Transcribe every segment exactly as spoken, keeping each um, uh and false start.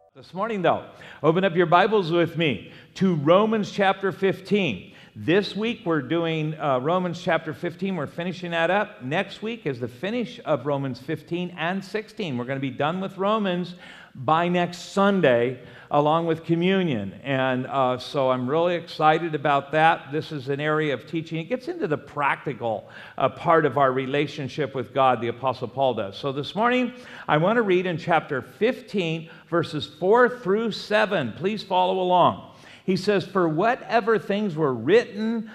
This morning, though, open up your Bibles with me to Romans chapter fifteen. This week, we're doing uh, Romans chapter fifteen. We're finishing that up. Next week is the finish of Romans fifteen and sixteen. We're going to be done with Romans by next Sunday, along with communion. And uh, so I'm really excited about that. This is an area of teaching. It gets into the practical uh, part of our relationship with God, the Apostle Paul does. So this morning, I want to read in chapter fifteen, verses four through seven. Please follow along. He says, "For whatever things were written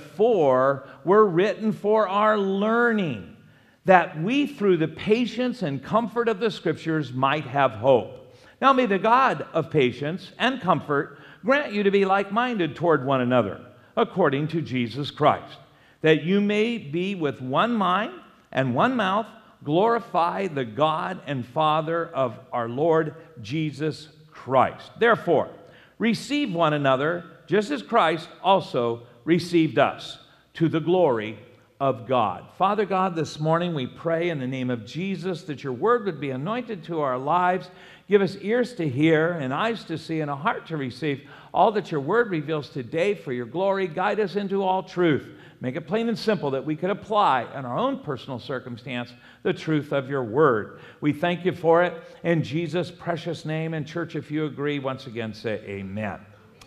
before were written for our learning, that we through the patience and comfort of the Scriptures might have hope. Now may the God of patience and comfort grant you to be like-minded toward one another, according to Jesus Christ, that you may be with one mind and one mouth, glorify the God and Father of our Lord Jesus Christ. Therefore, receive one another, just as Christ also received us, to the glory of God." Father God, this morning we pray in the name of Jesus that your word would be anointed to our lives. Give us ears to hear and eyes to see and a heart to receive all that your word reveals today for your glory. Guide us into all truth. Make it plain and simple that we could apply in our own personal circumstance the truth of your word. We thank you for it in Jesus' precious name. And church, if you agree, once again say amen.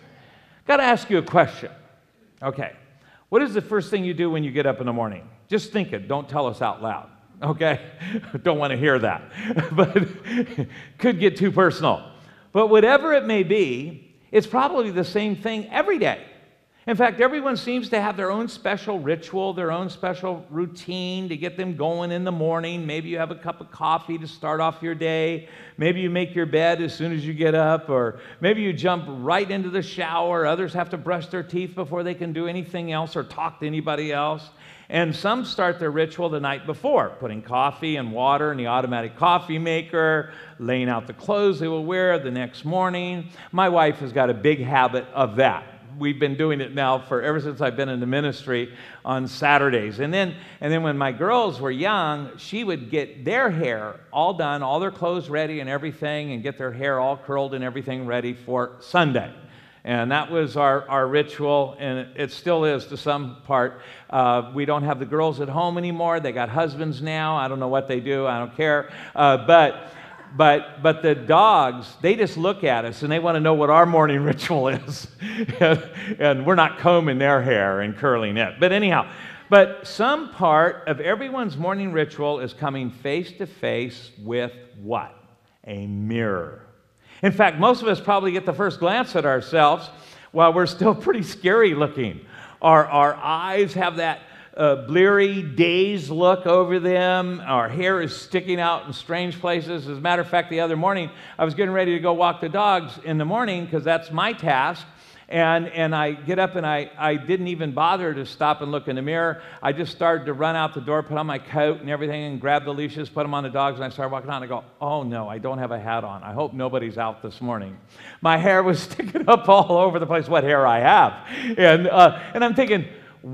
Got to ask you a question. Okay. What is the first thing you do when you get up in the morning? Just think it. Don't tell us out loud. Okay? Don't want to hear that. But could get too personal. But whatever it may be, it's probably the same thing every day. In fact, everyone seems to have their own special ritual, their own special routine to get them going in the morning. Maybe you have a cup of coffee to start off your day. Maybe you make your bed as soon as you get up, or maybe you jump right into the shower. Others have to brush their teeth before they can do anything else or talk to anybody else. And some start their ritual the night before, putting coffee and water in the automatic coffee maker, laying out the clothes they will wear the next morning. My wife has got a big habit of that. We've been doing it now for ever since I've been in the ministry on Saturdays. And then, and then when my girls were young, she would get their hair all done, all their clothes ready and everything, and get their hair all curled and everything ready for Sunday. And that was our, our ritual, and it, it still is to some part. Uh, we don't have the girls at home anymore. They got husbands now. I don't know what they do. I don't care. Uh, but... But but the dogs, they just look at us and they want to know what our morning ritual is. and, and we're not combing their hair and curling it. But anyhow, but some part of everyone's morning ritual is coming face to face with what? A mirror. In fact, most of us probably get the first glance at ourselves while we're still pretty scary looking. Our, our eyes have that a bleary, dazed look over them. Our hair is sticking out in strange places. As a matter of fact, the other morning, I was getting ready to go walk the dogs in the morning because that's my task. And, and I get up and I, I didn't even bother to stop and look in the mirror. I just started to run out the door, put on my coat and everything, and grab the leashes, put them on the dogs, and I started walking out. And I go, oh no, I don't have a hat on. I hope nobody's out this morning. My hair was sticking up all over the place, what hair I have. And, uh, and I'm thinking,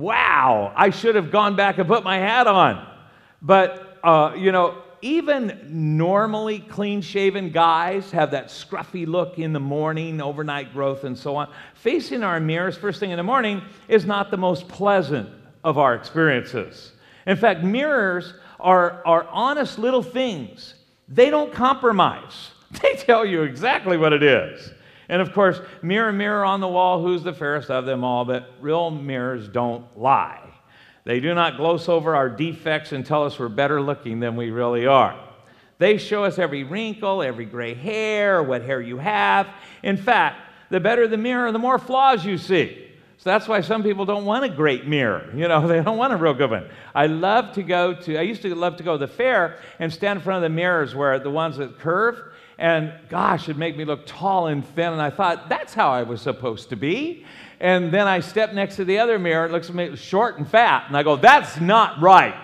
wow, I should have gone back and put my hat on. But, uh, you know, even normally clean-shaven guys have that scruffy look in the morning, overnight growth, and so on. Facing our mirrors first thing in the morning is not the most pleasant of our experiences. In fact, mirrors are, are honest little things. They don't compromise. They tell you exactly what it is. And of course, mirror, mirror on the wall, who's the fairest of them all? But real mirrors don't lie. They do not gloss over our defects and tell us we're better looking than we really are. They show us every wrinkle, every gray hair, what hair you have. In fact, the better the mirror, the more flaws you see. So that's why some people don't want a great mirror. You know, they don't want a real good one. I love to go to, I used to love to go to the fair and stand in front of the mirrors where the ones that curve. And gosh, it'd make me look tall and thin. And I thought, that's how I was supposed to be. And then I stepped next to the other mirror. It looks at me short and fat. And I go, that's not right.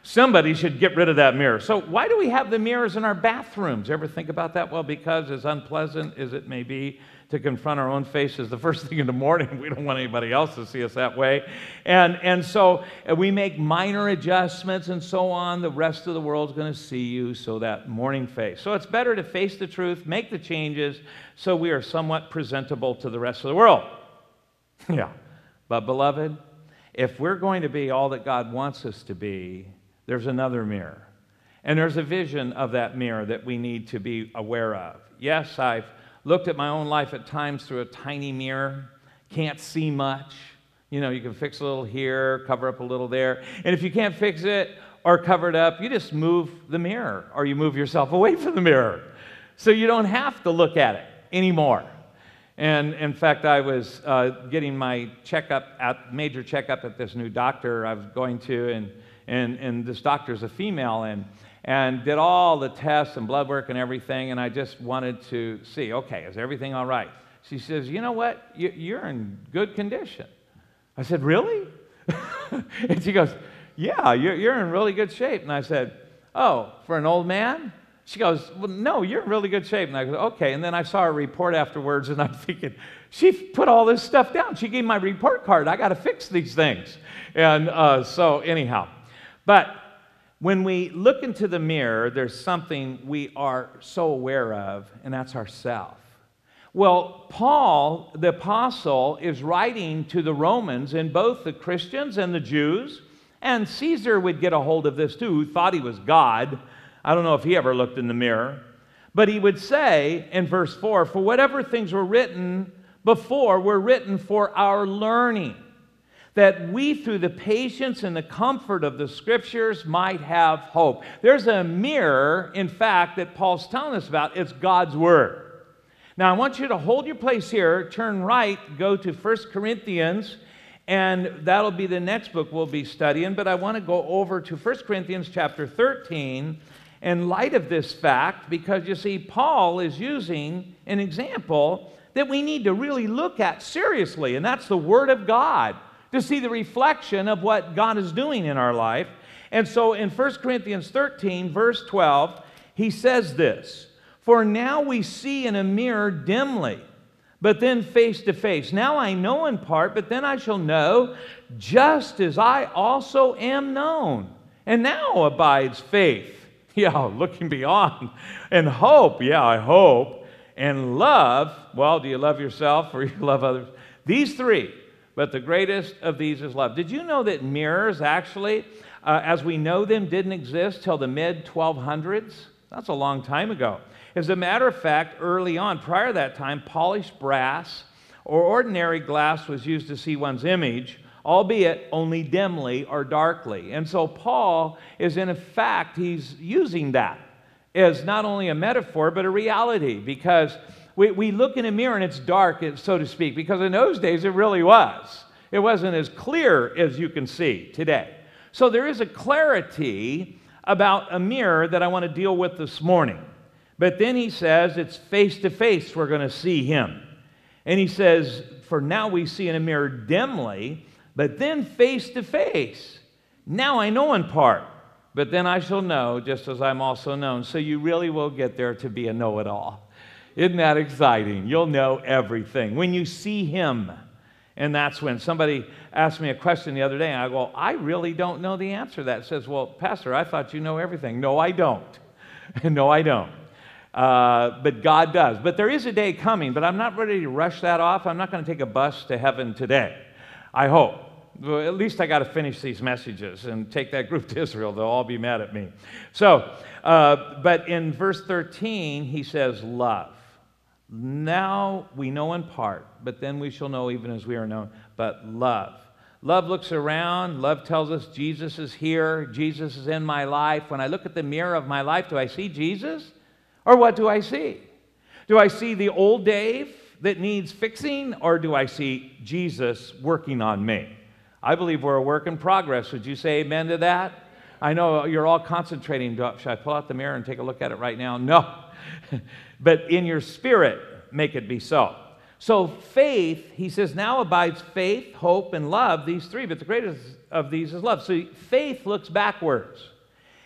somebody should get rid of that mirror. So why do we have the mirrors in our bathrooms? Ever think about that? Well, because as unpleasant as it may be to confront our own faces the first thing in the morning, we don't want anybody else to see us that way. And, and so we make minor adjustments and so on. The rest of the world's going to see you, so that morning face. So it's better to face the truth, make the changes, so we are somewhat presentable to the rest of the world. Yeah. But beloved, if we're going to be all that God wants us to be, there's another mirror. And there's a vision of that mirror that we need to be aware of. Yes, I've looked at my own life at times through a tiny mirror, can't see much. You know, you can fix a little here, cover up a little there. And if you can't fix it or cover it up, you just move the mirror or you move yourself away from the mirror. So you don't have to look at it anymore. And in fact, I was uh, getting my checkup, at, major checkup at this new doctor I was going to, and, and, and this doctor's a female, and and did all the tests and blood work and everything, and I just wanted to see, okay, is everything all right? She says, you know what, you, you're in good condition. I said, really? And she goes, yeah, you're, you're in really good shape. And I said, oh, for an old man? She goes, well, no, you're in really good shape. And I go, okay. And then I saw her report afterwards, and I'm thinking, she put all this stuff down. She gave my report card. I got to fix these things. And uh, so anyhow, but when we look into the mirror, there's something we are so aware of, and that's ourself. Well, Paul, the apostle, is writing to the Romans, and both the Christians and the Jews, and Caesar would get a hold of this too, who thought he was God. I don't know if he ever looked in the mirror. But he would say in verse four, for whatever things were written before were written for our learning, that we, through the patience and the comfort of the Scriptures, might have hope. There's a mirror, in fact, that Paul's telling us about. It's God's Word. Now, I want you to hold your place here, turn right, go to First Corinthians, and that'll be the next book we'll be studying. But I want to go over to First Corinthians chapter thirteen in light of this fact, because, you see, Paul is using an example that we need to really look at seriously, and that's the Word of God, to see the reflection of what God is doing in our life. And so in First Corinthians thirteen, verse twelve, he says this, for now we see in a mirror dimly, but then face to face. Now I know in part, but then I shall know, just as I also am known. And now abides faith, yeah, looking beyond, and hope, yeah, I hope, and love. Well, do you love yourself or you love others? These three. But the greatest of these is love. Did you know that mirrors actually, uh, as we know them, didn't exist till the mid twelve hundreds? That's a long time ago. As a matter of fact, early on, prior to that time, polished brass or ordinary glass was used to see one's image, albeit only dimly or darkly. And so Paul is, in fact, he's using that as not only a metaphor, but a reality, because We, we look in a mirror and it's dark, so to speak, because in those days it really was. It wasn't as clear as you can see today. So there is a clarity about a mirror that I want to deal with this morning. But then he says it's face to face we're going to see him. And he says, for now we see in a mirror dimly, but then face to face. Now I know in part, but then I shall know just as I'm also known. So you really will get there to be a know-it-all. Isn't that exciting? You'll know everything when you see him. And that's when somebody asked me a question the other day, and I go, I really don't know the answer to that. It says, well, Pastor, I thought you know everything. No, I don't. No, I don't. Uh, but God does. But there is a day coming, but I'm not ready to rush that off. I'm not going to take a bus to heaven today. I hope. Well, at least I got to finish these messages and take that group to Israel. They'll all be mad at me. So, uh, but in verse thirteen, he says, love. Now we know in part, but then we shall know even as we are known. But love. Love looks around. Love tells us Jesus is here. Jesus is in my life. When I look at the mirror of my life, do I see Jesus? Or what do I see? Do I see the old Dave that needs fixing? Or do I see Jesus working on me? I believe we're a work in progress. Would you say amen to that? I know you're all concentrating. Should I pull out the mirror and take a look at it right now? No. But in your spirit, make it be so. So faith, he says, now abides faith, hope, and love, these three. But the greatest of these is love. So faith looks backwards.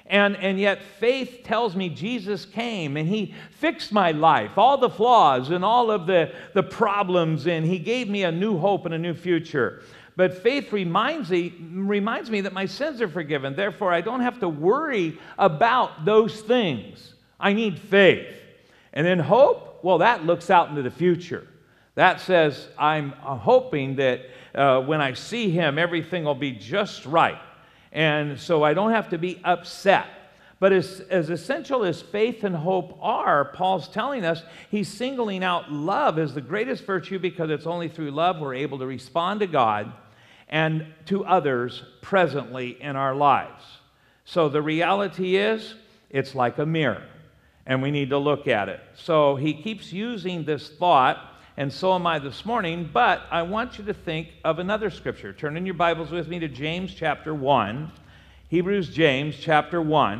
And, and yet faith tells me Jesus came and he fixed my life, all the flaws and all of the, the problems, and he gave me a new hope and a new future. But faith reminds me, reminds me that my sins are forgiven. Therefore, I don't have to worry about those things. I need faith. And then hope, well, that looks out into the future. That says I'm hoping that uh, when I see him, everything will be just right. And so I don't have to be upset. But as, as essential as faith and hope are, Paul's telling us he's singling out love as the greatest virtue, because it's only through love we're able to respond to God and to others presently in our lives. So the reality is, it's like a mirror, and we need to look at it. So he keeps using this thought, and so am I this morning, but I want you to think of another scripture. Turn in your Bibles with me to James chapter one, Hebrews James chapter one.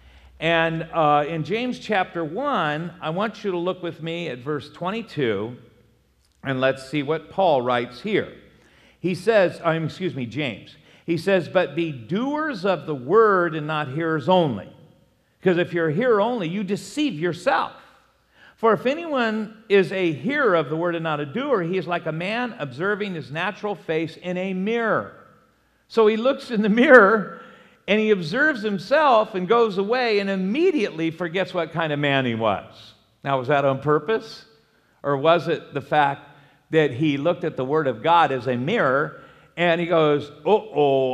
And uh, in James chapter one, I want you to look with me at verse twenty-two, and let's see what Paul writes here. He says, um, excuse me, James. He says, but be doers of the word and not hearers only. Because if you're a hearer only, you deceive yourself. For if anyone is a hearer of the word and not a doer, he is like a man observing his natural face in a mirror. So he looks in the mirror and he observes himself and goes away and immediately forgets what kind of man he was. Now, was that on purpose? Or was it the fact that he looked at the Word of God as a mirror and he goes, uh-oh,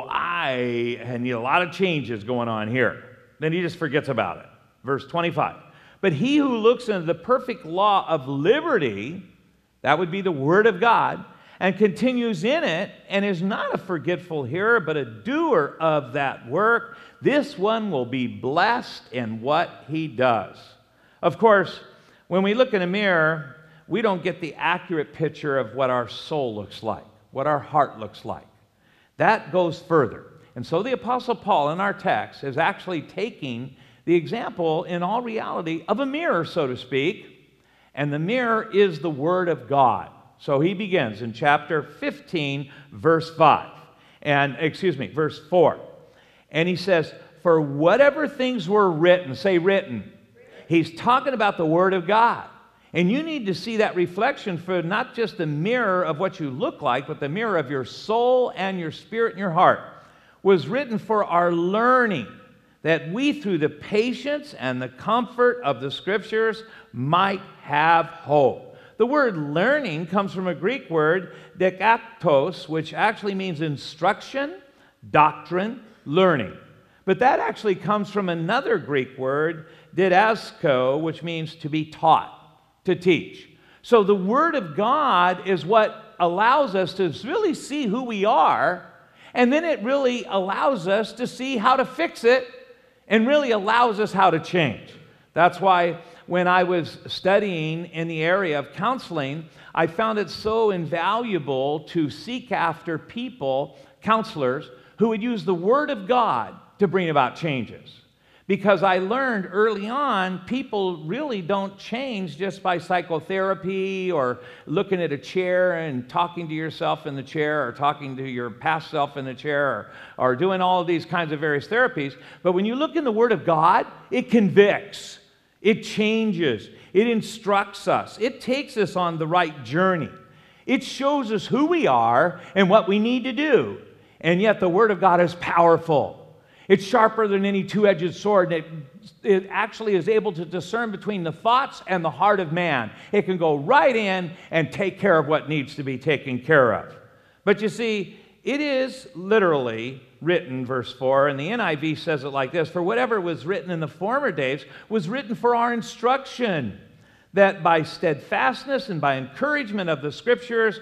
I need a lot of changes going on here. Then he just forgets about it. Verse twenty-five. But he who looks into the perfect law of liberty, that would be the Word of God, and continues in it, and is not a forgetful hearer, but a doer of that work, this one will be blessed in what he does. Of course, when we look in a mirror, we don't get the accurate picture of what our soul looks like, what our heart looks like. That goes further. And so the Apostle Paul in our text is actually taking the example, in all reality, of a mirror, so to speak, and the mirror is the Word of God. So he begins in chapter fifteen, verse five, and, excuse me, verse four. And he says, for whatever things were written, say written. He's talking about the Word of God. And you need to see that reflection for not just the mirror of what you look like, but the mirror of your soul and your spirit and your heart. Was written for our learning, that we, through the patience and the comfort of the Scriptures, might have hope. The word learning comes from a Greek word, didaktos, which actually means instruction, doctrine, learning. But that actually comes from another Greek word, didasko, which means to be taught, to teach. So the Word of God is what allows us to really see who we are, and then it really allows us to see how to fix it, and really allows us how to change. That's why when I was studying in the area of counseling, I found it so invaluable to seek after people, counselors, who would use the Word of God to bring about changes. Because I learned early on, people really don't change just by psychotherapy or looking at a chair and talking to yourself in the chair or talking to your past self in the chair or, or doing all of these kinds of various therapies. But when you look in the Word of God, it convicts, it changes, it instructs us, it takes us on the right journey. It shows us who we are and what we need to do. And yet the Word of God is powerful. It's sharper than any two-edged sword. It, it actually is able to discern between the thoughts and the heart of man. It can go right in and take care of what needs to be taken care of. But you see, it is literally written, verse four, and the N I V says it like this, for whatever was written in the former days was written for our instruction, that by steadfastness and by encouragement of the Scriptures,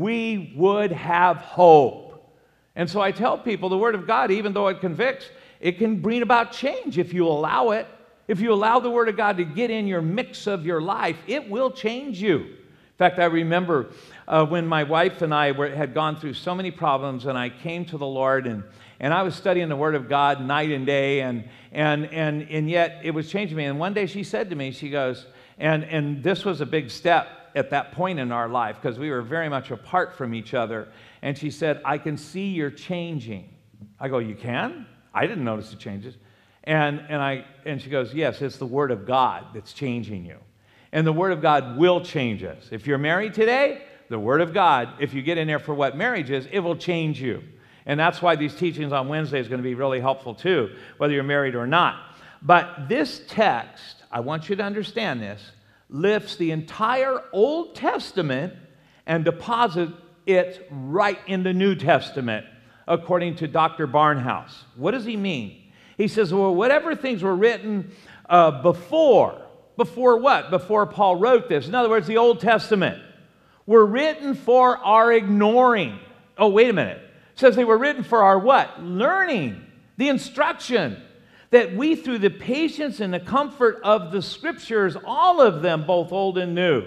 we would have hope. And so I tell people the Word of God, even though it convicts, it can bring about change if you allow it. If you allow the Word of God to get in your mix of your life, it will change you. In fact, I remember uh, when my wife and I were, had gone through so many problems, and I came to the Lord, and, and I was studying the Word of God night and day, and, and, and, and yet it was changing me. And one day she said to me, she goes, and, and this was a big step at that point in our life, because we were very much apart from each other. And she said, I can see you're changing. I go, you can? I didn't notice the changes. And, and, I, and she goes, yes, it's the Word of God that's changing you. And the Word of God will change us. If you're married today, the Word of God, if you get in there for what marriage is, it will change you. And that's why these teachings on Wednesday is going to be really helpful too, whether you're married or not. But this text, I want you to understand this, lifts the entire Old Testament and deposits it right in the New Testament, according to Doctor Barnhouse. What does he mean? He says, well, whatever things were written uh, before, before what? Before Paul wrote this. In other words, the Old Testament were written for our ignoring. Oh, wait a minute. It says they were written for our what? Learning, the instruction, that we through the patience and the comfort of the Scriptures, all of them, both old and new,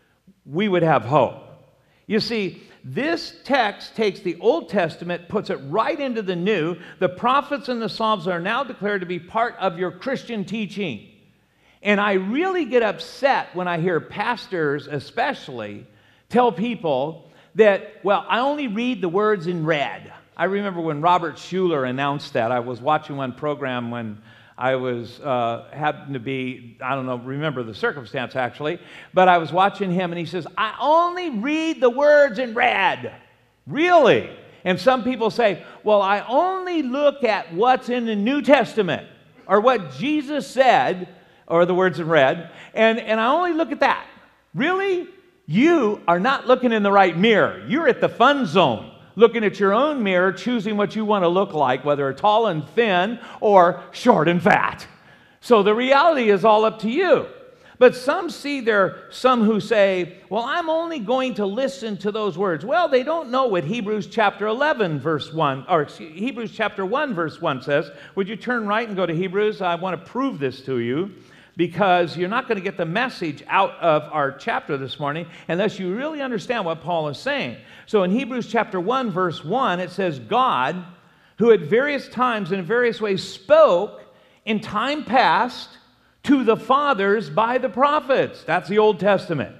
we would have hope. You see, this text takes the Old Testament, puts it right into the New. The prophets and the Psalms are now declared to be part of your Christian teaching. And I really get upset when I hear pastors especially tell people that, well, I only read the words in red. I remember when Robert Schuller announced that. I was watching one program when I was, uh, happened to be, I don't know, remember the circumstance actually, but I was watching him and he says, I only read the words in red. Really? And some people say, well, I only look at what's in the New Testament or what Jesus said, or the words in red, and, and I only look at that. Really? You are not looking in the right mirror. You're at the fun zone, looking at your own mirror, choosing what you want to look like, whether tall and thin or short and fat. So the reality is all up to you. But some see there, some who say, well, I'm only going to listen to those words. Well, they don't know what Hebrews chapter eleven, verse one, or excuse, Hebrews chapter one, verse one says. Would you turn right and go to Hebrews? I want to prove this to you, because you're not going to get the message out of our chapter this morning unless you really understand what Paul is saying. So in Hebrews chapter one, verse one, it says, God, who at various times and in various ways spoke in time past to the fathers by the prophets. That's the Old Testament.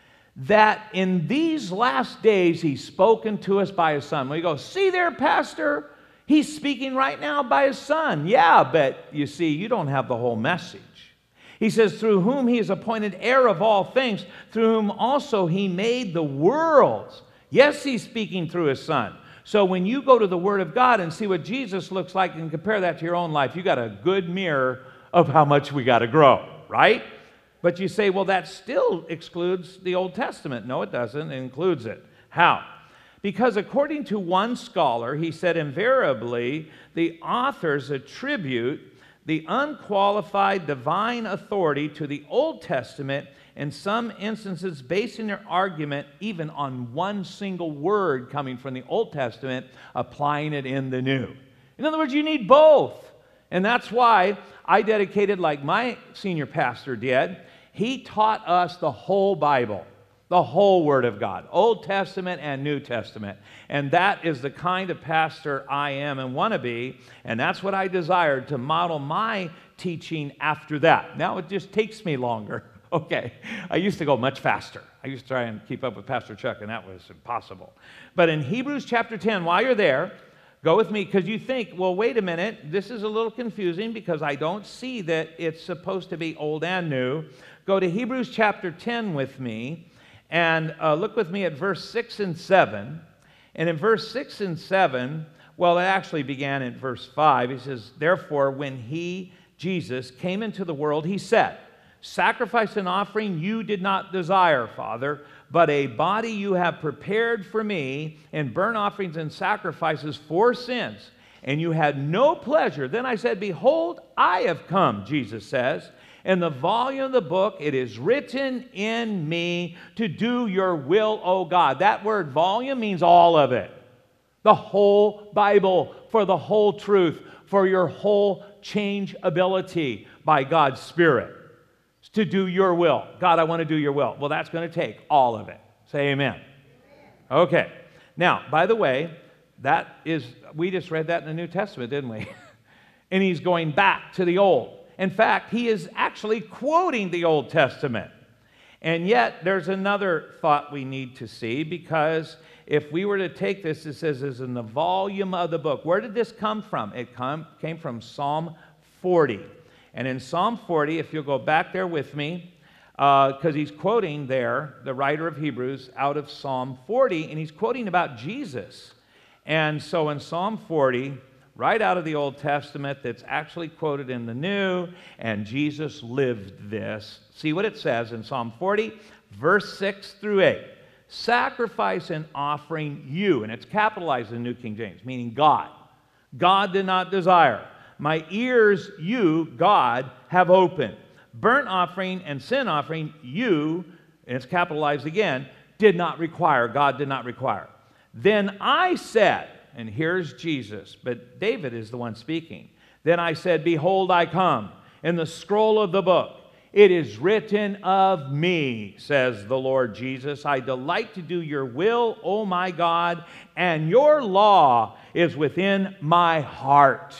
That in these last days he's spoken to us by his Son. When you go, see there, Pastor, he's speaking right now by his Son. Yeah, but you see, you don't have the whole message. He says, through whom he is appointed heir of all things, through whom also he made the worlds. Yes, he's speaking through his Son. So when you go to the Word of God and see what Jesus looks like and compare that to your own life, you got a good mirror of how much we got to grow, right? But you say, well, that still excludes the Old Testament. No, it doesn't. It includes it. How? Because according to one scholar, he said invariably the authors attribute the unqualified divine authority to the Old Testament, in some instances basing their argument even on one single word coming from the Old Testament, applying it in the New. In other words, you need both. And that's why I dedicated, like my senior pastor did, he taught us the whole Bible, the whole Word of God, Old Testament and New Testament. And that is the kind of pastor I am and want to be, and that's what I desired, to model my teaching after that. Now it just takes me longer. Okay, I used to go much faster. I used to try and keep up with Pastor Chuck, and that was impossible. But in Hebrews chapter ten, while you're there, go with me, because you think, well, wait a minute, this is a little confusing because I don't see that it's supposed to be old and new. Go to Hebrews chapter ten with me. And uh, look with me at verse six and seven. And in verse six and seven, well, it actually began in verse five. He says, therefore, when he, Jesus, came into the world, he said, sacrifice and offering you did not desire, Father, but a body you have prepared for me, and burnt offerings and sacrifices for sins. And you had no pleasure. Then I said, behold, I have come, Jesus says. In the volume of the book, it is written in me to do your will, O God. That word volume means all of it. The whole Bible, for the whole truth, for your whole change ability by God's Spirit. It's to do your will. God, I want to do your will. Well, that's going to take all of it. Say amen. Amen. Okay. Now, by the way, that is, we just read that in the New Testament, didn't we? And he's going back to the Old. In fact, he is actually quoting the Old Testament. And yet, there's another thought we need to see, because if we were to take this, it says it's in the volume of the book. Where did this come from? It come, came from Psalm forty. And in Psalm forty, if you'll go back there with me, because uh, he's quoting there, the writer of Hebrews, out of Psalm forty, and he's quoting about Jesus. And so in Psalm forty, right out of the Old Testament, that's actually quoted in the New, and Jesus lived this. See what it says in Psalm forty, verse six through eight. Sacrifice and offering you, and it's capitalized in New King James, meaning God. God did not desire. My ears, you, God, have opened. Burnt offering and sin offering, you, and it's capitalized again, did not require. God did not require. Then I said, and here's Jesus, but David is the one speaking. Then I said, behold, I come. In the scroll of the book, it is written of me, says the Lord Jesus. I delight to do your will, O my God, and your law is within my heart.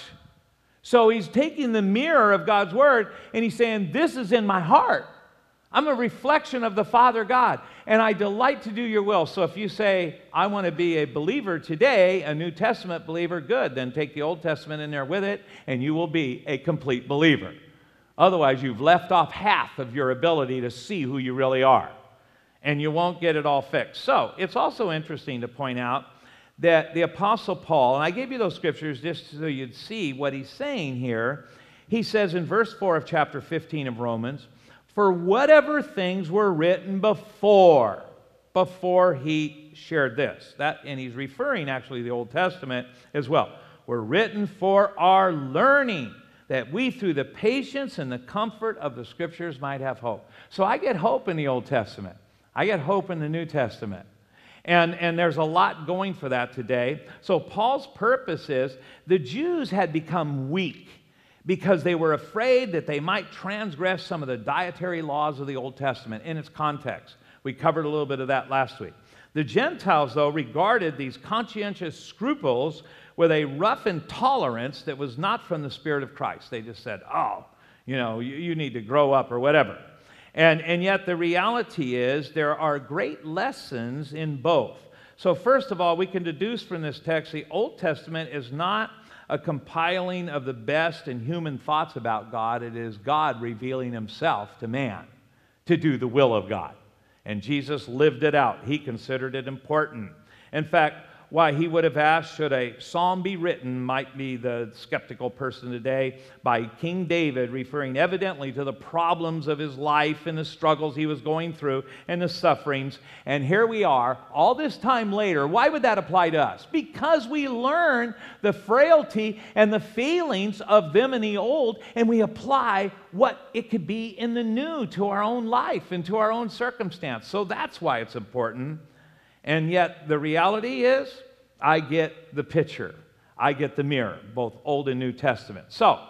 So he's taking the mirror of God's word and he's saying, this is in my heart. I'm a reflection of the Father God, and I delight to do your will. So if you say, I want to be a believer today, a New Testament believer, good. Then take the Old Testament in there with it, and you will be a complete believer. Otherwise, you've left off half of your ability to see who you really are, and you won't get it all fixed. So it's also interesting to point out that the Apostle Paul, and I gave you those scriptures just so you'd see what he's saying here. He says in verse four of chapter fifteen of Romans, for whatever things were written before, before he shared this. That, and he's referring actually to the Old Testament as well. Were written for our learning, that we through the patience and the comfort of the Scriptures might have hope. So I get hope in the Old Testament. I get hope in the New Testament. And, and there's a lot going for that today. So Paul's purpose is the Jews had become weak because they were afraid that they might transgress some of the dietary laws of the Old Testament in its context. We covered a little bit of that last week. The Gentiles, though, regarded these conscientious scruples with a rough intolerance that was not from the Spirit of Christ. They just said, oh, you know, you, you need to grow up or whatever. And, and yet the reality is there are great lessons in both. So first of all, we can deduce from this text the Old Testament is not a compiling of the best in human thoughts about God. It is God revealing himself to man to do the will of God. And Jesus lived it out. He considered it important. In fact, why he would have asked, should a psalm be written, might be the skeptical person today, by King David, referring evidently to the problems of his life and the struggles he was going through and the sufferings. And here we are, all this time later. Why would that apply to us? Because we learn the frailty and the failings of them in the old, and we apply what it could be in the new to our own life and to our own circumstance. So that's why it's important. And yet the reality is, I get the picture. I get the mirror, both Old and New Testament. So,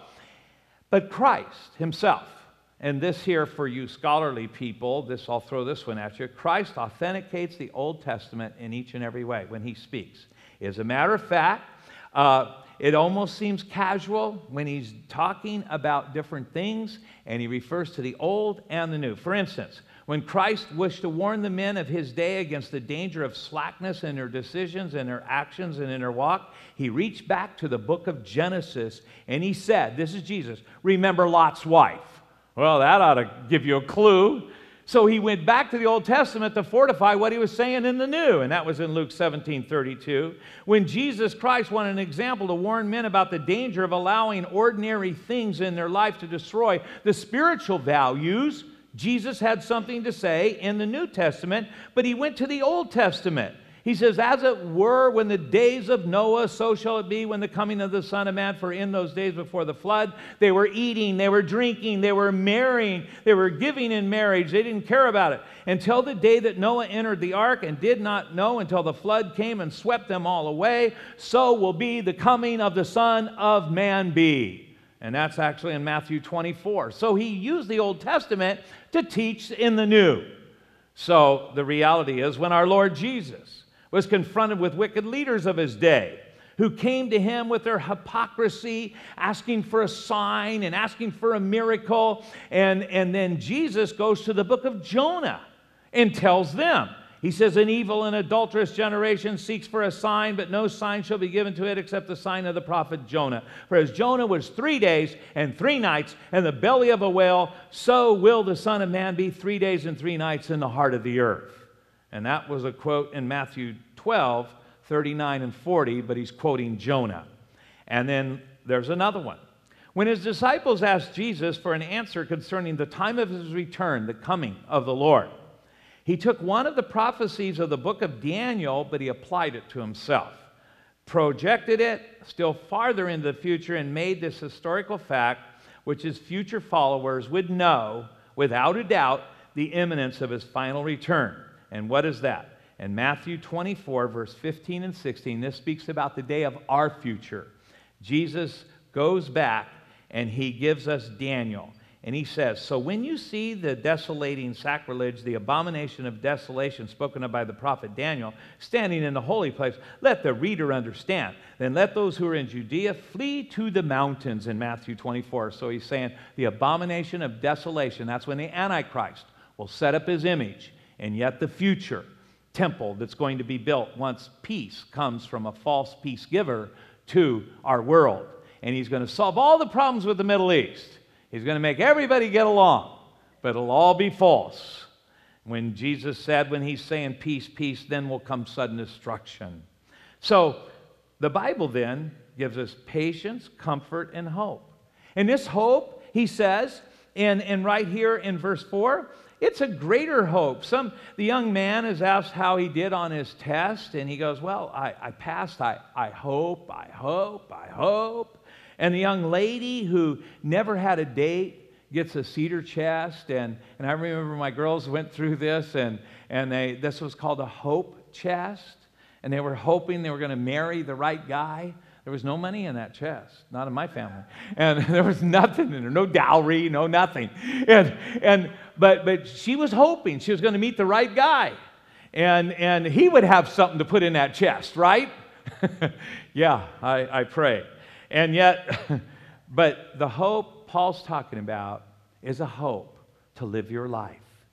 but Christ himself, and this here for you scholarly people, this I'll throw this one at you, Christ authenticates the Old Testament in each and every way when he speaks. As a matter of fact, uh, it almost seems casual when he's talking about different things, and he refers to the Old and the New. For instance, when Christ wished to warn the men of his day against the danger of slackness in their decisions and their actions and in their walk, he reached back to the book of Genesis and he said, this is Jesus, remember Lot's wife. Well, that ought to give you a clue. So he went back to the Old Testament to fortify what he was saying in the New, and that was in Luke seventeen thirty-two. When Jesus Christ wanted an example to warn men about the danger of allowing ordinary things in their life to destroy the spiritual values, Jesus had something to say in the New Testament, but he went to the Old Testament. He says, as it were, when the days of Noah, so shall it be when the coming of the Son of Man. For in those days before the flood, they were eating, they were drinking, they were marrying, they were giving in marriage. They didn't care about it until the day that Noah entered the ark, and did not know until the flood came and swept them all away. So will be the coming of the Son of Man be. And that's actually in Matthew twenty-four. So he used the Old Testament to teach in the New. So the reality is, when our Lord Jesus was confronted with wicked leaders of his day who came to him with their hypocrisy, asking for a sign and asking for a miracle, and, and then Jesus goes to the book of Jonah and tells them, He says, an evil and adulterous generation seeks for a sign, but no sign shall be given to it except the sign of the prophet Jonah. For as Jonah was three days and three nights in the belly of a whale, so will the Son of Man be three days and three nights in the heart of the earth. And that was a quote in Matthew twelve, thirty-nine and forty, but he's quoting Jonah. And then there's another one. When his disciples asked Jesus for an answer concerning the time of his return, the coming of the Lord, he took one of the prophecies of the book of Daniel, but he applied it to himself, projected it still farther into the future, and made this historical fact, which his future followers would know, without a doubt, the imminence of his final return. And what is that? In Matthew twenty-four, verse fifteen and sixteen, this speaks about the day of our future. Jesus goes back and he gives us Daniel. And he says, so when you see the desolating sacrilege, the abomination of desolation spoken of by the prophet Daniel, standing in the holy place, let the reader understand. Then let those who are in Judea flee to the mountains in Matthew twenty-four. So he's saying the abomination of desolation, that's when the Antichrist will set up his image. And yet the future temple that's going to be built once peace comes from a false peace giver to our world. And he's going to solve all the problems with the Middle East. He's going to make everybody get along, but it'll all be false. When Jesus said, when he's saying peace, peace, then will come sudden destruction. So the Bible then gives us patience, comfort, and hope. And this hope, he says, and, and right here in verse four, it's a greater hope. Some, the young man is asked how he did on his test, and he goes, well, I, I passed. I, I hope, I hope, I hope. And the young lady who never had a date gets a cedar chest. And, and I remember my girls went through this, and, and they, this was called a hope chest. And they were hoping they were going to marry the right guy. There was no money in that chest, not in my family. And there was nothing in there, no dowry, no nothing. And, and, but, but she was hoping she was going to meet the right guy. And, and he would have something to put in that chest, right? Yeah, I, I pray. And yet, but the hope Paul's talking about is a hope to live your life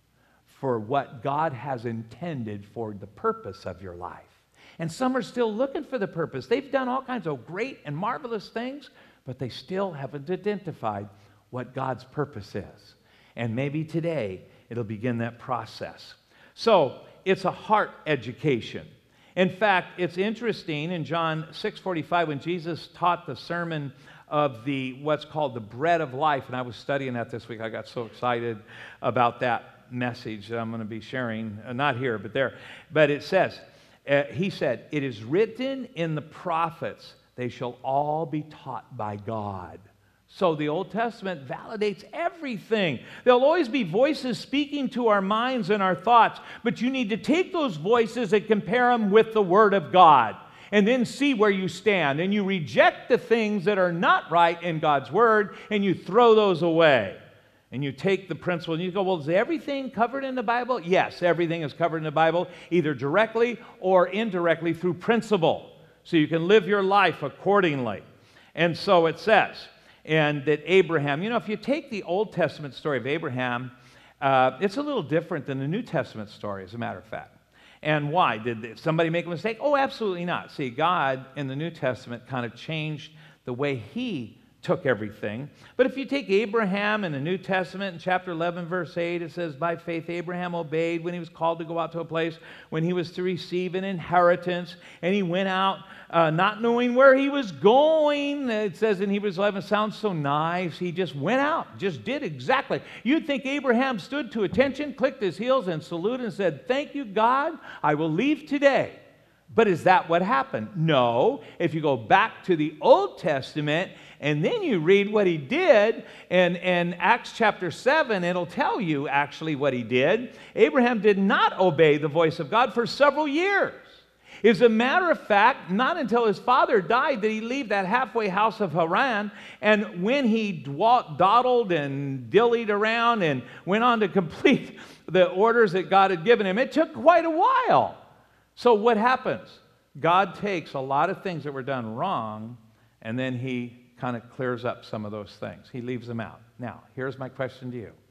for what God has intended for the purpose of your life. And some are still looking for the purpose. They've done all kinds of great and marvelous things, but they still haven't identified what God's purpose is. And maybe today it'll begin that process. So it's a heart education. In fact, it's interesting in John six forty-five when Jesus taught the sermon of the what's called the bread of life, and I was studying that this week. I got so excited about that message that I'm going to be sharing, uh, not here, but there. But it says, uh, he said, it is written in the prophets, they shall all be taught by God. So the Old Testament validates everything. There'll always be voices speaking to our minds and our thoughts, but you need to take those voices and compare them with the Word of God, and then see where you stand. And you reject the things that are not right in God's Word, and you throw those away. And you take the principle and you go, well, is everything covered in the Bible? Yes, everything is covered in the Bible, either directly or indirectly through principle. So you can live your life accordingly. And so it says, and that Abraham, you know, if you take the Old Testament story of Abraham, uh, it's a little different than the New Testament story, as a matter of fact. And why? Did somebody make a mistake? Oh, absolutely not. See, God in the New Testament kind of changed the way He took everything. But if you take Abraham in the New Testament, in chapter eleven, verse eight, it says, by faith Abraham obeyed when he was called to go out to a place when he was to receive an inheritance. And he went out uh, not knowing where he was going. It says in Hebrews eleven, sounds so nice. He just went out, just did exactly. You'd think Abraham stood to attention, clicked his heels, and saluted and said, thank you, God, I will leave today. But is that what happened? No. If you go back to the Old Testament and then you read what he did in, in Acts chapter seven, it'll tell you actually what he did. Abraham did not obey the voice of God for several years. As a matter of fact, not until his father died did he leave that halfway house of Haran. And when he dawdled and dillied around and went on to complete the orders that God had given him, it took quite a while. So what happens? God takes a lot of things that were done wrong, and then He kind of clears up some of those things. He leaves them out. Now, here's my question to you.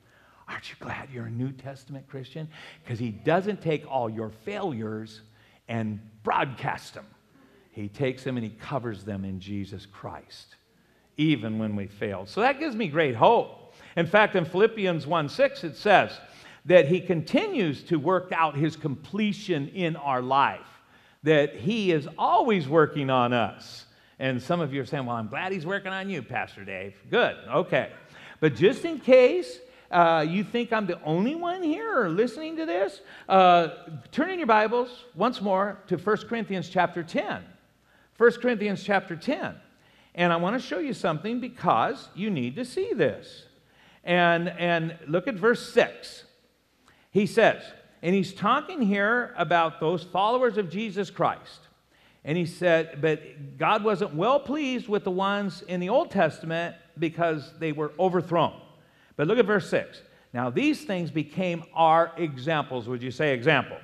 Aren't you glad you're a New Testament Christian? Because he doesn't take all your failures and broadcast them. He takes them and he covers them in Jesus Christ, even when we fail. So that gives me great hope. In fact, in Philippians one six, it says that he continues to work out his completion in our life, that he is always working on us. And some of you are saying, well, I'm glad he's working on you, Pastor Dave. Good, okay. But just in case uh, you think I'm the only one here or listening to this, uh, turn in your Bibles once more to First Corinthians chapter ten. First Corinthians chapter ten. And I want to show you something because you need to see this. And, and look at verse six. He says, and he's talking here about those followers of Jesus Christ. And he said, but God wasn't well pleased with the ones in the Old Testament because they were overthrown. But look at verse six. Now these things became our examples. Would you say example?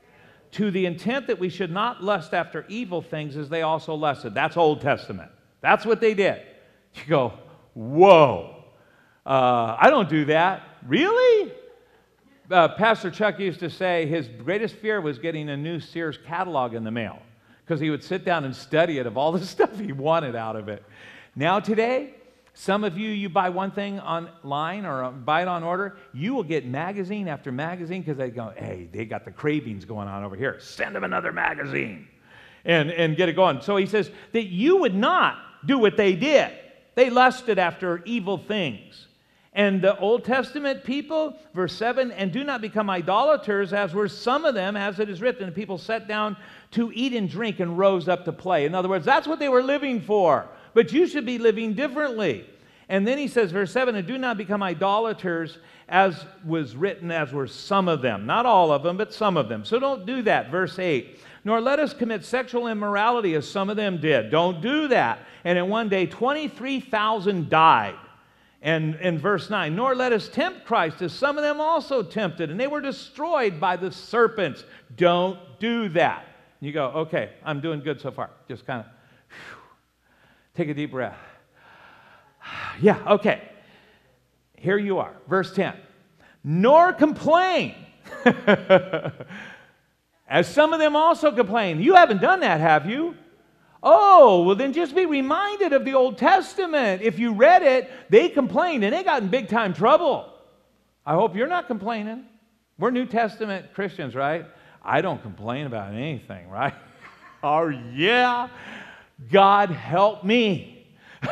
To the intent that we should not lust after evil things as they also lusted. That's Old Testament. That's what they did. You go, whoa, uh, I don't do that. Really? Uh, Pastor Chuck used to say his greatest fear was getting a new Sears catalog in the mail because he would sit down and study it of all the stuff he wanted out of it. Now today, some of you, you buy one thing online or buy it on order, you will get magazine after magazine because they go, hey, they got the cravings going on over here. Send them another magazine and, and get it going. So he says that you would not do what they did. They lusted after evil things. And the Old Testament people, verse seven, and do not become idolaters, as were some of them, as it is written, and people sat down to eat and drink and rose up to play. In other words, that's what they were living for. But you should be living differently. And then he says, verse seven, and do not become idolaters, as was written, as were some of them. Not all of them, but some of them. So don't do that. Verse eight, nor let us commit sexual immorality, as some of them did. Don't do that. And in one day, twenty-three thousand died. And in verse nine, nor let us tempt Christ, as some of them also tempted, and they were destroyed by the serpents. Don't do that. You go, okay, I'm doing good so far. Just kind of take a deep breath. Yeah, okay. Here you are, verse ten. Nor complain, as some of them also complain. You haven't done that, have you? Oh, well then just be reminded of the Old Testament. If you read it, they complained and they got in big time trouble. I hope you're not complaining. We're New Testament Christians, right? I don't complain about anything, right? Oh yeah, God help me.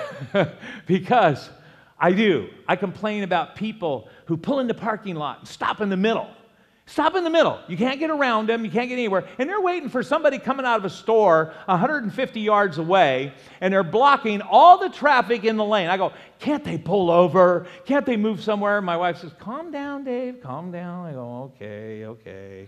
Because I do. I complain about people who pull in the parking lot and stop in the middle. Stop in the middle. You can't get around them. You can't get anywhere. And they're waiting for somebody coming out of a store one hundred fifty yards away, and they're blocking all the traffic in the lane. I go, can't they pull over? Can't they move somewhere? My wife says, calm down, Dave. Calm down. I go, okay, okay.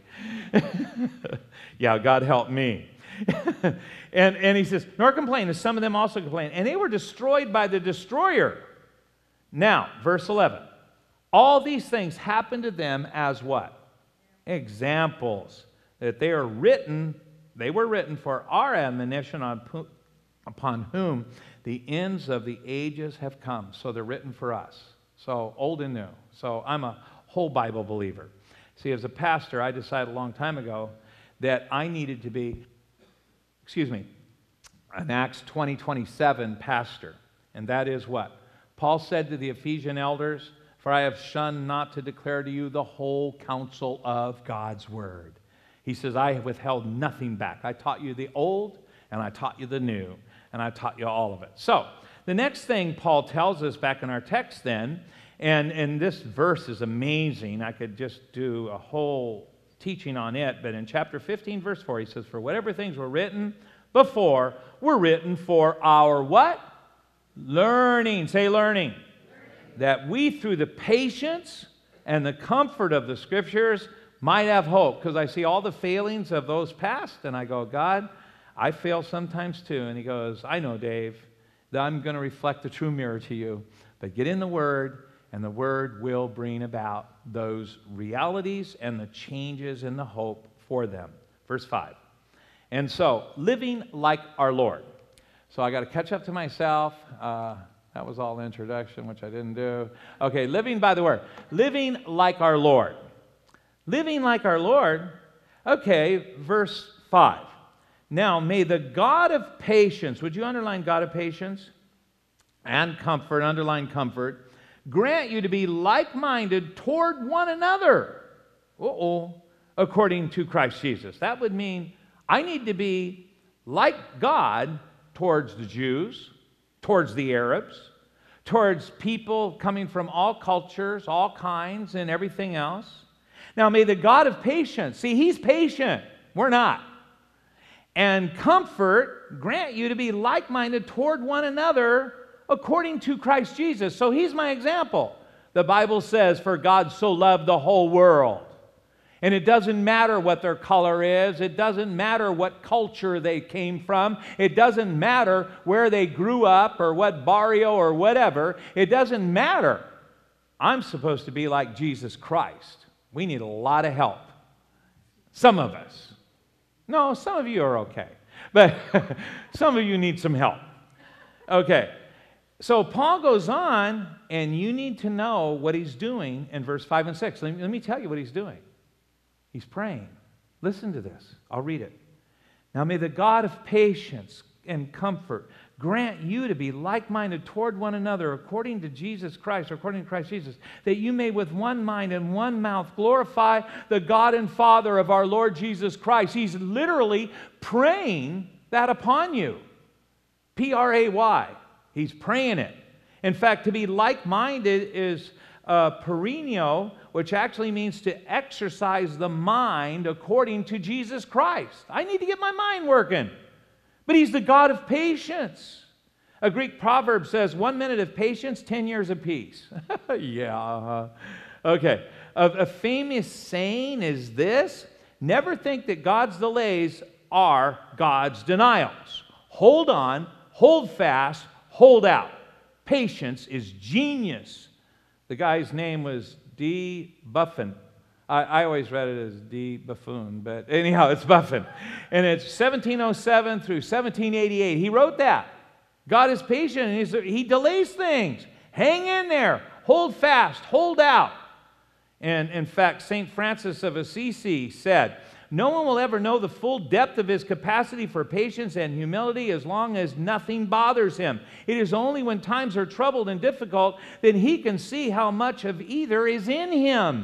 Yeah, God help me. and, and he says, nor complain, as some of them also complain. And they were destroyed by the destroyer. Now, verse eleven. All these things happened to them as what? Examples, that they are written, they were written for our admonition on, upon whom the ends of the ages have come. So they're written for us. So old and new. So I'm a whole Bible believer. See, as a pastor, I decided a long time ago that I needed to be, excuse me, an Acts twenty twenty-seven pastor. And that is what? Paul said to the Ephesian elders, for I have shunned not to declare to you the whole counsel of God's word. He says, I have withheld nothing back. I taught you the old, and I taught you the new, and I taught you all of it. So, the next thing Paul tells us back in our text then, and, and this verse is amazing. I could just do a whole teaching on it, but in chapter fifteen, verse four, he says, for whatever things were written before were written for our what? Learning. Say learning. That we, through the patience and the comfort of the Scriptures, might have hope. Because I see all the failings of those past, and I go, God, I fail sometimes too. And he goes, I know, Dave, that I'm going to reflect the true mirror to you. But get in the Word, and the Word will bring about those realities and the changes and the hope for them. Verse five. And so, living like our Lord. So I got to catch up to myself. Uh, That was all introduction, which I didn't do. Okay, living by the word. Living like our Lord. Living like our Lord. Okay, verse five. Now, may the God of patience, would you underline God of patience? And comfort, underline comfort, grant you to be like-minded toward one another. Uh-oh. According to Christ Jesus. That would mean I need to be like God towards the Jews, towards the Arabs, towards people coming from all cultures, all kinds, and everything else. Now, may the God of patience, see, He's patient. We're not. And comfort grant you to be like-minded toward one another according to Christ Jesus. So He's my example. The Bible says, for God so loved the whole world. And it doesn't matter what their color is. It doesn't matter what culture they came from. It doesn't matter where they grew up or what barrio or whatever. It doesn't matter. I'm supposed to be like Jesus Christ. We need a lot of help. Some of us. No, some of you are okay. But some of you need some help. Okay. So Paul goes on, and you need to know what he's doing in verse five and six. Let me, let me tell you what he's doing. He's praying. Listen to this. I'll read it. Now may the God of patience and comfort grant you to be like-minded toward one another according to Jesus Christ, or according to Christ Jesus, that you may with one mind and one mouth glorify the God and Father of our Lord Jesus Christ. He's literally praying that upon you. P R A Y. He's praying it. In fact, to be like-minded is uh, perennial, which actually means to exercise the mind according to Jesus Christ. I need to get my mind working. But He's the God of patience. A Greek proverb says, one minute of patience, ten years of peace. Yeah. Uh-huh. Okay. A, a famous saying is this: never think that God's delays are God's denials. Hold on, hold fast, hold out. Patience is genius. The guy's name was D. Buffon. I, I always read it as D. Buffoon, but anyhow, it's Buffon. And it's seventeen oh seven through seventeen eighty-eight. He wrote that. God is patient, and he's, He delays things. Hang in there. Hold fast. Hold out. And in fact, Saint Francis of Assisi said, no one will ever know the full depth of his capacity for patience and humility as long as nothing bothers him. It is only when times are troubled and difficult that he can see how much of either is in him.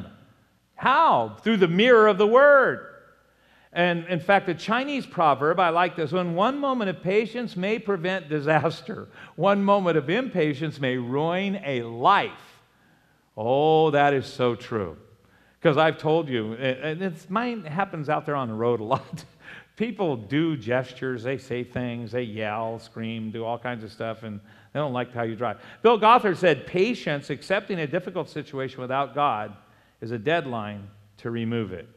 How? Through the mirror of the Word. And in fact, the Chinese proverb, I like this one: one moment of patience may prevent disaster. One moment of impatience may ruin a life. Oh, that is so true. Because I've told you, and it's, mine happens out there on the road a lot. People do gestures, they say things, they yell, scream, do all kinds of stuff, and they don't like how you drive. Bill Gothard said, patience, accepting a difficult situation without God, is a deadline to remove it.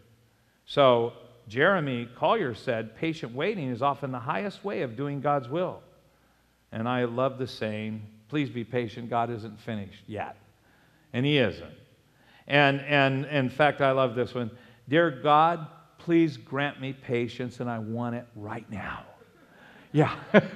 So Jeremy Collier said, patient waiting is often the highest way of doing God's will. And I love the saying, please be patient, God isn't finished yet. And He isn't. And, and in fact, I love this one. Dear God, please grant me patience, and I want it right now. Yeah.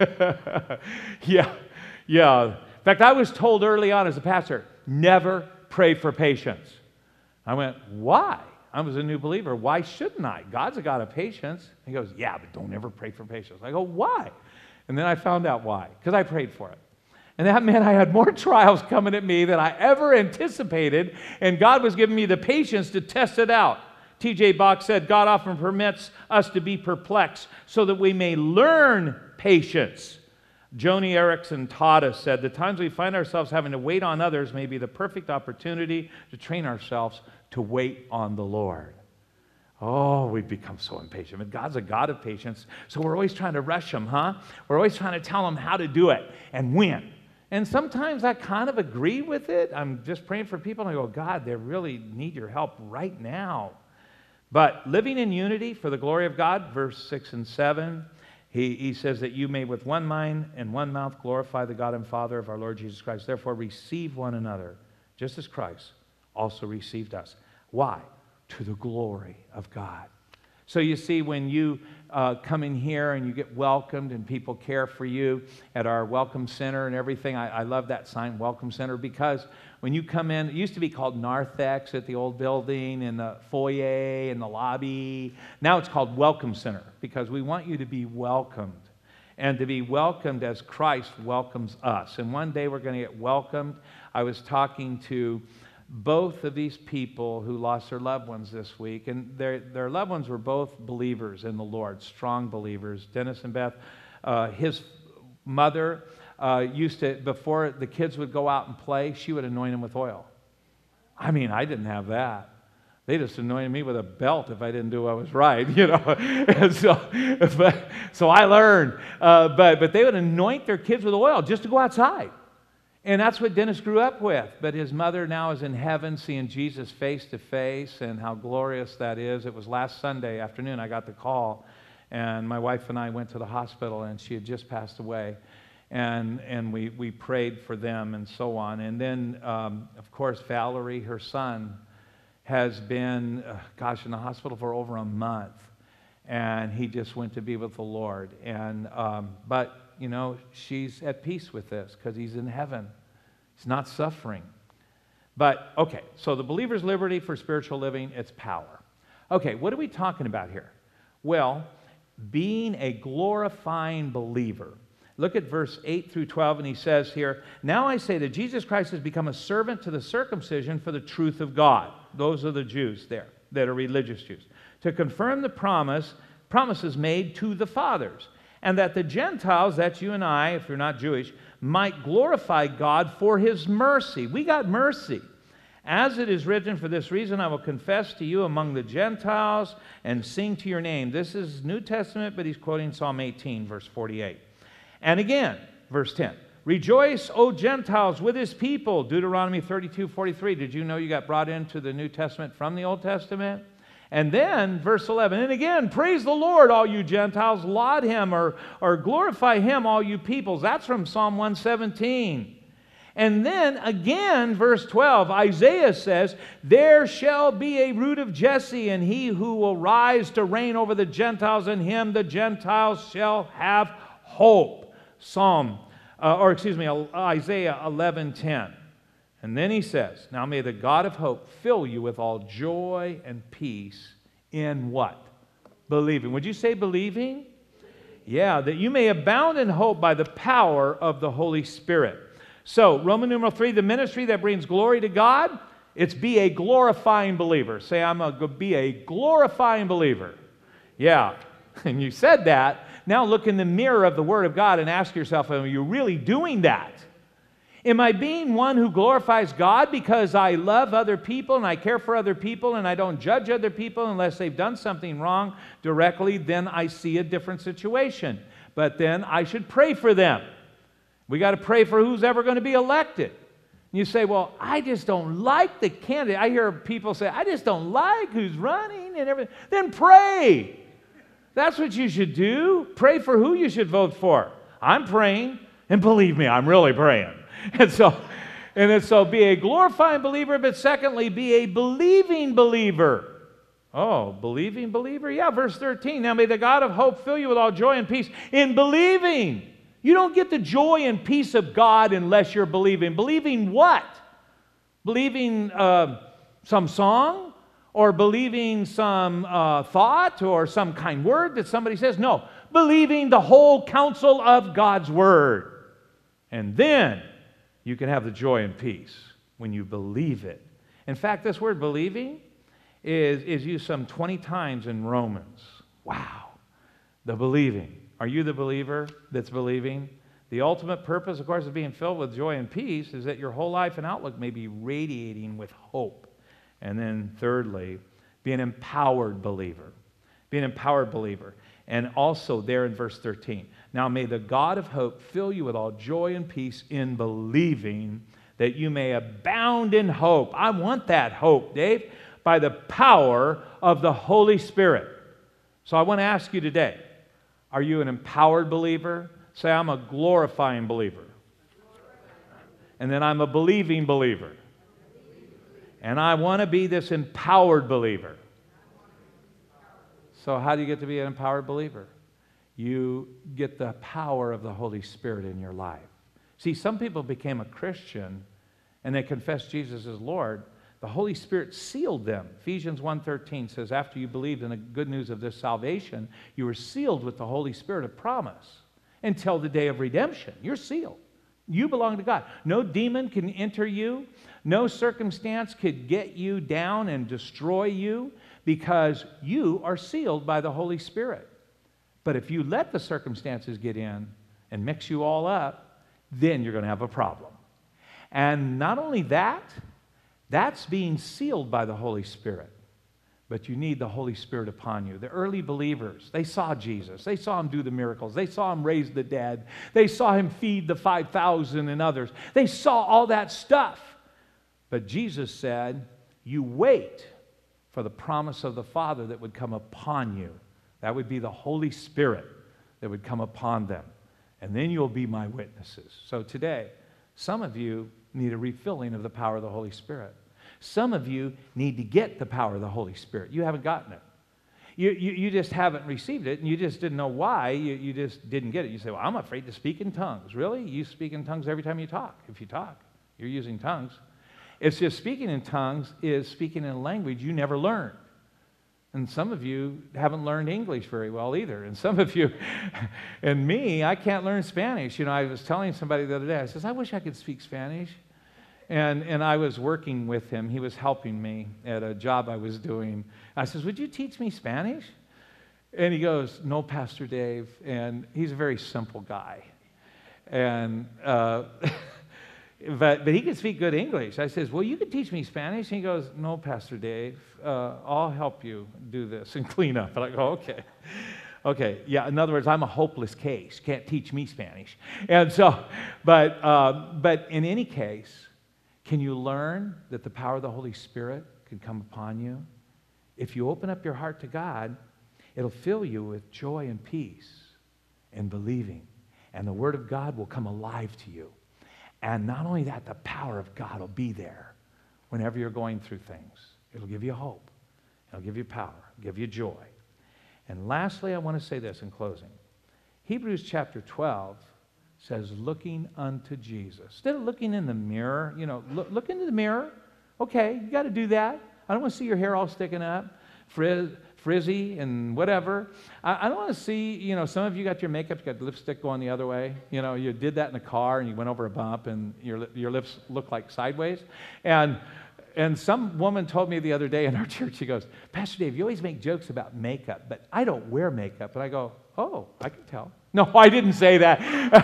yeah. Yeah. In fact, I was told early on as a pastor, never pray for patience. I went, why? I was a new believer. Why shouldn't I? God's a God of patience. He goes, yeah, but don't ever pray for patience. I go, why? And then I found out why, because I prayed for it. And that meant I had more trials coming at me than I ever anticipated, and God was giving me the patience to test it out. T J Bach said, God often permits us to be perplexed so that we may learn patience. Joni Eareckson Tada said, the times we find ourselves having to wait on others may be the perfect opportunity to train ourselves to wait on the Lord. Oh, we've become so impatient. But God's a God of patience, so we're always trying to rush Him, huh? We're always trying to tell Him how to do it and when. And sometimes I kind of agree with it. I'm just praying for people, and I go, God, they really need your help right now. But living in unity for the glory of God, verse six and seven, he, he says that you may with one mind and one mouth glorify the God and Father of our Lord Jesus Christ. Therefore, receive one another, just as Christ also received us. Why? To the glory of God. So you see, when you uh, come in here and you get welcomed and people care for you at our Welcome Center and everything, I, I love that sign, Welcome Center, because when you come in, it used to be called Narthex at the old building, in the foyer, in the lobby. Now it's called Welcome Center, because we want you to be welcomed, and to be welcomed as Christ welcomes us. And one day we're going to get welcomed. I was talking to both of these people who lost their loved ones this week, and their, their loved ones were both believers in the Lord, strong believers. Dennis and Beth, uh, his mother uh, used to, before the kids would go out and play, she would anoint them with oil. I mean, I didn't have that. They just anointed me with a belt if I didn't do what was right, you know. And so, but, so I learned. Uh, but, but they would anoint their kids with oil just to go outside. And that's what Dennis grew up with. But his mother now is in heaven, seeing Jesus face to face, and how glorious that is. It was last Sunday afternoon I got the call, and my wife and I went to the hospital, and she had just passed away. And, and we, we prayed for them and so on. And then, um, of course, Valerie, her son, has been, uh, gosh, in the hospital for over a month. And he just went to be with the Lord. And um, but, you know, she's at peace with this because he's in heaven. He's not suffering. But, okay, so the believer's liberty for spiritual living, it's power. Okay, what are we talking about here? Well, being a glorifying believer. Look at verse eight through twelve, and he says here, "Now I say that Jesus Christ has become a servant to the circumcision for the truth of God." Those are the Jews there that are religious Jews. "To confirm the promise, promises made to the fathers, and that the Gentiles," that's you and I, if you're not Jewish, "might glorify God for his mercy." We got mercy. "As it is written, for this reason I will confess to you among the Gentiles and sing to your name." This is New Testament, but he's quoting Psalm eighteen, verse forty-eight. And again, verse ten, "Rejoice, O Gentiles, with his people." Deuteronomy thirty-two, forty-three. Did you know you got brought into the New Testament from the Old Testament? And then, verse eleven, "And again, praise the Lord, all you Gentiles, laud him," or, or glorify him, all you peoples. That's from Psalm one seventeen. And then again, verse twelve, Isaiah says, "There shall be a root of Jesse, and he who will rise to reign over the Gentiles, and him the Gentiles shall have hope." Psalm, uh, or excuse me, Isaiah eleven ten. And then he says, "Now may the God of hope fill you with all joy and peace in" what? Believing. Would you say believing? Yeah, "that you may abound in hope by the power of the Holy Spirit." So, Roman numeral three, the ministry that brings glory to God, it's be a glorifying believer. Say, I'm going to be a glorifying believer. Yeah, and you said that. Now look in the mirror of the Word of God and ask yourself, are you really doing that? Am I being one who glorifies God because I love other people and I care for other people and I don't judge other people unless they've done something wrong directly? Then I see a different situation. But then I should pray for them. We got to pray for who's ever going to be elected. You say, well, I just don't like the candidate. I hear people say, I just don't like who's running and everything. Then pray. That's what you should do. Pray for who you should vote for. I'm praying, and believe me, I'm really praying. And so, and then so be a glorifying believer, but secondly, be a believing believer. Oh, believing believer? Yeah, verse thirteen. "Now may the God of hope fill you with all joy and peace in believing." You don't get the joy and peace of God unless you're believing. Believing what? Believing uh, some song? Or believing some uh, thought or some kind word that somebody says? No, believing the whole counsel of God's Word. And then you can have the joy and peace when you believe it. In fact, this word believing is, is used some twenty times in Romans. Wow, the believing. Are you the believer that's believing? The ultimate purpose, of course, of being filled with joy and peace is that your whole life and outlook may be radiating with hope. And then thirdly, be an empowered believer. Be an empowered believer. And also there in verse thirteen, "Now may the God of hope fill you with all joy and peace in believing, that you may abound in hope." I want that hope, Dave, by the power of the Holy Spirit. So I want to ask you today, are you an empowered believer? Say, I'm a glorifying believer. And then I'm a believing believer. And I want to be this empowered believer. So how do you get to be an empowered believer? You get the power of the Holy Spirit in your life. See, some people became a Christian and they confessed Jesus as Lord. The Holy Spirit sealed them. Ephesians one thirteen says, after you believed in the good news of this salvation, you were sealed with the Holy Spirit of promise until the day of redemption. You're sealed. You belong to God. No demon can enter you. No circumstance could get you down and destroy you because you are sealed by the Holy Spirit. But if you let the circumstances get in and mix you all up, then you're going to have a problem. And not only that, that's being sealed by the Holy Spirit. But you need the Holy Spirit upon you. The early believers, they saw Jesus. They saw him do the miracles. They saw him raise the dead. They saw him feed the five thousand and others. They saw all that stuff. But Jesus said, you wait for the promise of the Father that would come upon you. That would be the Holy Spirit that would come upon them. And then you'll be my witnesses. So today, some of you need a refilling of the power of the Holy Spirit. Some of you need to get the power of the Holy Spirit. You haven't gotten it. You, you, you just haven't received it, and you just didn't know why. You, you just didn't get it. You say, well, I'm afraid to speak in tongues. Really? You speak in tongues every time you talk. If you talk, you're using tongues. It's just speaking in tongues is speaking in a language you never learned. And some of you haven't learned English very well either. And some of you, and me, I can't learn Spanish. You know, I was telling somebody the other day, I says, I wish I could speak Spanish. And, and I was working with him. He was helping me at a job I was doing. I says, would you teach me Spanish? And he goes, no, Pastor Dave. And he's a very simple guy. And, uh, but, but he can speak good English. I says, well, you can teach me Spanish. And he goes, no, Pastor Dave, uh, I'll help you do this and clean up. And I go, okay. Okay, yeah, in other words, I'm a hopeless case. Can't teach me Spanish. And so, but, uh, but in any case, can you learn that the power of the Holy Spirit can come upon you? If you open up your heart to God, it'll fill you with joy and peace and believing. And the Word of God will come alive to you. And not only that, the power of God will be there whenever you're going through things. It'll give you hope. It'll give you power. Give you joy. And lastly, I want to say this in closing. Hebrews chapter twelve says, looking unto Jesus. Instead of looking in the mirror, you know, look, look into the mirror. Okay, you got to do that. I don't want to see your hair all sticking up, frizz, frizzy and whatever. I, I don't want to see, you know, some of you got your makeup, you got lipstick going the other way. You know, you did that in a car and you went over a bump and your, your lips look like sideways. And And some woman told me the other day in our church, she goes, Pastor Dave, you always make jokes about makeup, but I don't wear makeup. And I go, oh, I can tell. No, I didn't say that.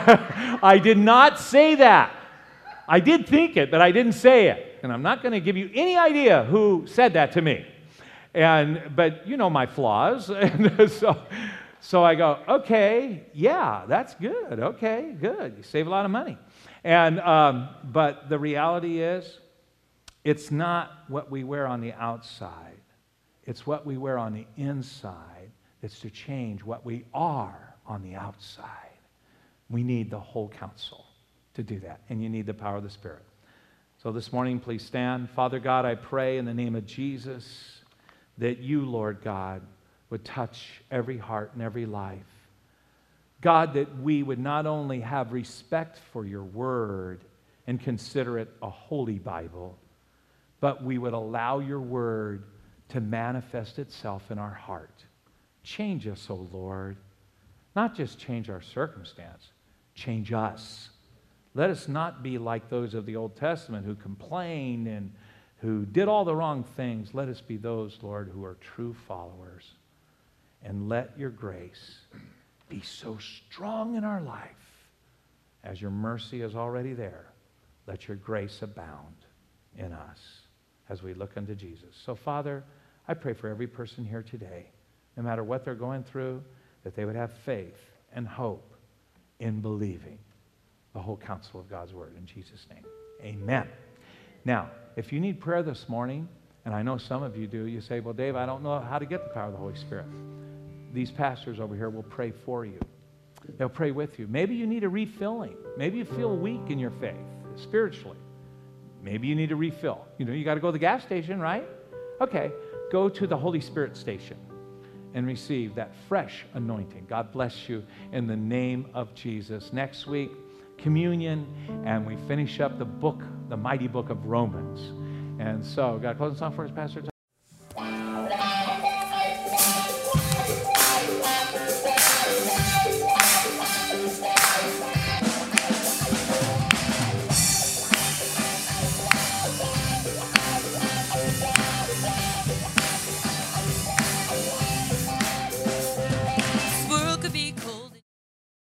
I did not say that. I did think it, but I didn't say it. And I'm not going to give you any idea who said that to me. And but you know my flaws. And so, so I go, okay, yeah, that's good. Okay, good. You save a lot of money. And um, but the reality is, it's not what we wear on the outside. It's what we wear on the inside that's to change what we are on the outside. We need the whole counsel to do that, and you need the power of the Spirit. So this morning, please stand. Father God, I pray in the name of Jesus that you, Lord God, would touch every heart and every life. God, that we would not only have respect for your word and consider it a holy Bible, but we would allow your word to manifest itself in our heart. Change us, O Lord. Not just change our circumstance, change us. Let us not be like those of the Old Testament who complained and who did all the wrong things. Let us be those, Lord, who are true followers. And let your grace be so strong in our life as your mercy is already there. Let your grace abound in us as we look unto Jesus. So, Father, I pray for every person here today, no matter what they're going through, that they would have faith and hope in believing the whole counsel of God's word. In Jesus' name, amen. Now, if you need prayer this morning, and I know some of you do, you say, well, Dave, I don't know how to get the power of the Holy Spirit. These pastors over here will pray for you. They'll pray with you. Maybe you need a refilling. Maybe you feel weak in your faith, spiritually. Maybe you need a refill. You know, you got to go to the gas station, right? Okay, go to the Holy Spirit station. and receive that fresh anointing. God bless you in the name of Jesus. Next week, communion, and we finish up the book, the mighty book of Romans. And so, got a closing song for us, Pastor Tom?